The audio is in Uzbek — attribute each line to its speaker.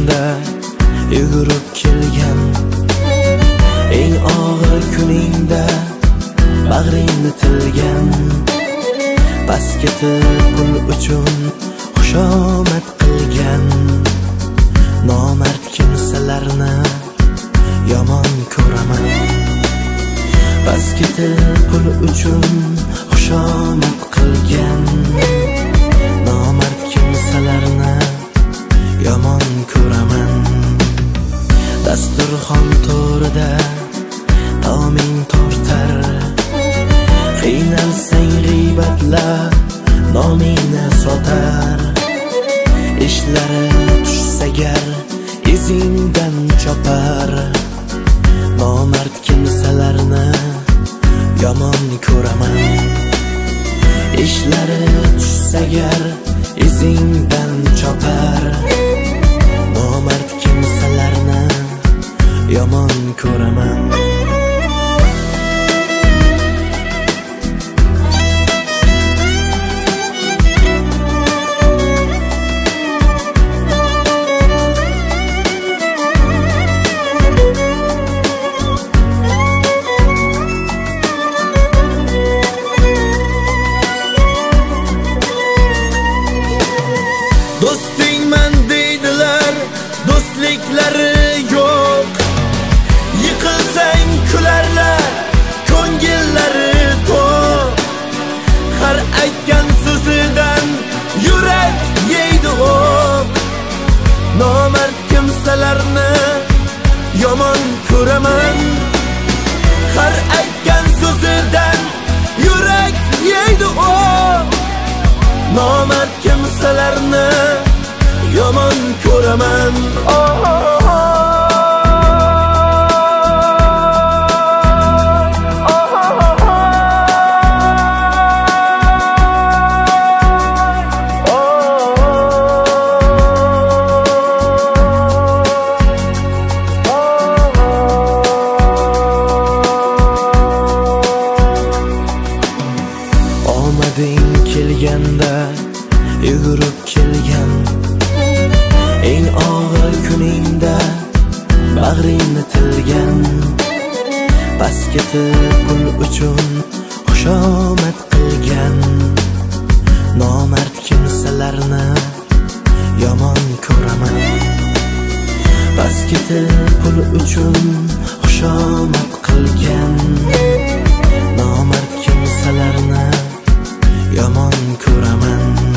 Speaker 1: kelganda yugurib kelgan, eng og'ir kuningda bag'ringni tilgan, pastga pul uchun xushomad qilgan nomard kimsalarni yomon ko'raman. Pastga pul uchun xushomad qilgan nomard kimsalarni yomon ko'raman. Dasturxon to'rida taoming tortar, qiynalsang g'iybatlab nomingni sotar. Ishlari tushsa gar izingdan chopar, nomard kimsalarni yomon ko'raman. Ishlari tushsa gar izingdan chopar, nomard kimsalarni yomon ko'raman. Do'stingman deydilar, do'stliklari yo'q. Yiqilsang kularlar, ko'ngillari to'q. Har aytgan so'zidan yurak yeydi o'q. Nomard kimsalarni yomon ko'raman. Har aytgan so'zidan yurak yeydi o'q. Nomard kimsalarni yomon ko'raman. Omading kelganda yugurib kelgan, eng og'ir kuningda bag'ringni tilgan, pastga pul uchun xushomad qilgan nomard kimsalarni yomon ko'raman. Pastga pul uchun xushomad qilgan nomard kimsalarni yomon ko'raman.